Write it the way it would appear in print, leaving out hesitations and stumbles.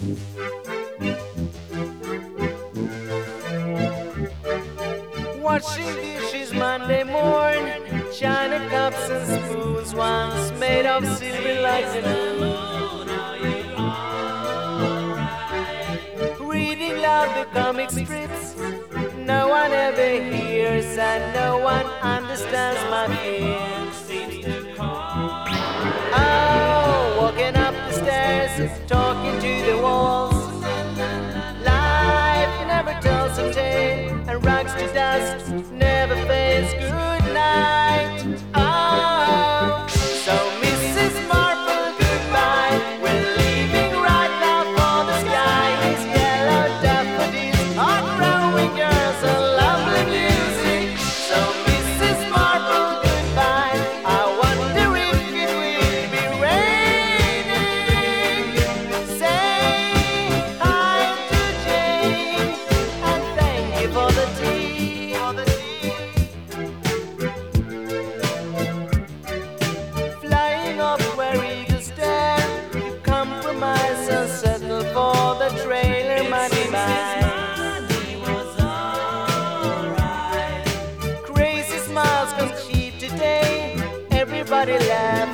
Washing dishes Monday morn, china cups and spoons, once made of silver like the moon. Reading loud the comic strips, no one ever hears and no one understands my fears. Oh, walking up the stairs, talking to the walls. Life never tells a tale and rags to dust, never fades. Good night. Oh, so Mrs. Marple, goodbye. We're leaving right now for the sky. These yellow daffodils are growing, girls, and lovely music. So Mrs. Marple, goodbye. I wonder if it will be raining. Say hi to Jane and thank you for the tea. Flying up where eagles dare, you compromise and settle for the trailer money man. Crazy smiles come cheap today. Everybody laugh